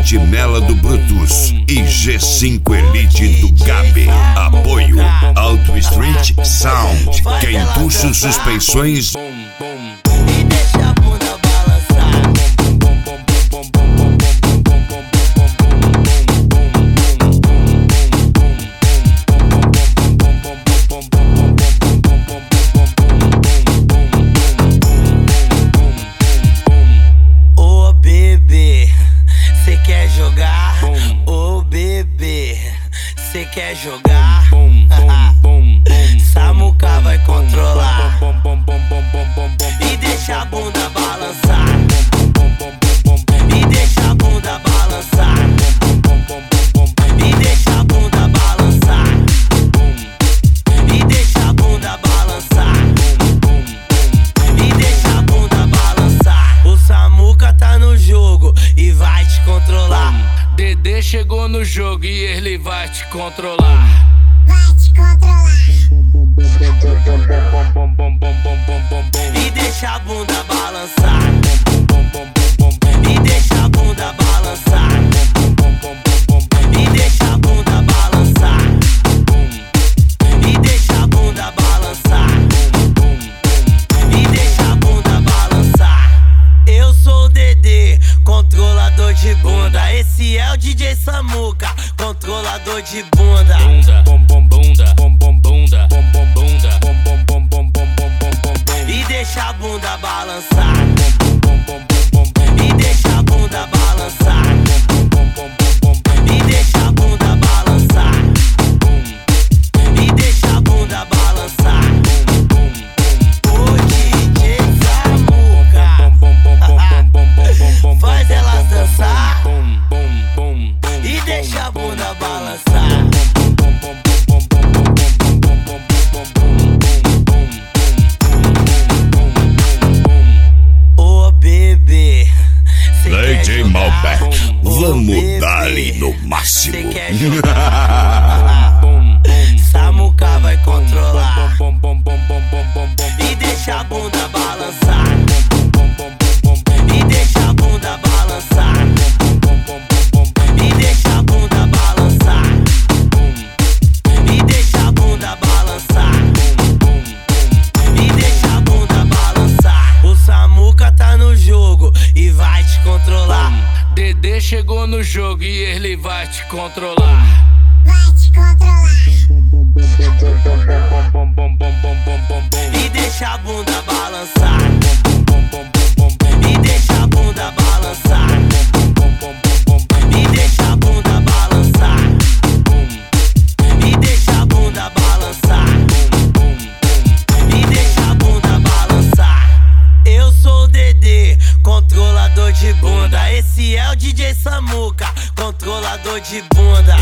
Sentinela do Brutus e G5 Elite do Gabi. Apoio Auto Street Sound. Quem puxa suspensões E deixa a bunda balançar. Ô bebê, cê quer jogar? Ô bebê, cê quer jogar? Samuca vai controlar e deixa a bunda balançar. E deixa a bunda balançar. E deixa a bunda balançar. E deixa a bunda balançar. E deixa a bunda balançar. O Samuca tá no jogo e vai te controlar. Dedê chegou no jogo e ele vai te controlar. Vai te controlar. E deixa a bunda balançar. E deixa a bunda balançar. E deixa a bunda balançar. E deixa a bunda balançar. E deixa a bunda balançar. Eu sou o Dedê, controlador de bunda. Esse é o DJ Samuca, controlador de bunda. Bunda, bom bom bunda, bom bunda, E deixa a bunda balançar. E deixa a bunda balançar. E deixa a bunda balançar. E deixa a bunda balançar. O DJ Samuca faz elas dançar. E deixa a bunda balançar. DJ Malbec. Vamos dar-lhe no máximo. Cê quer jogar? Samuca vai controlar e deixa a bunda balançar. E deixa a bunda balançar. E deixa a bunda balançar. E deixa a bunda balançar. E deixa a bunda balançar. O Samuca tá no jogo e vai te controlar. Dedê chegou no jogo e ele vai te controlar. Vai te controlar. E deixa a bunda balançar. E deixa a bunda balançar. E deixa a bunda balançar. E deixa a bunda balançar. E deixa a bunda balançar. Eu sou o Dedê, controlador de bunda. Esse é o DJ Samuca, controlador de bunda.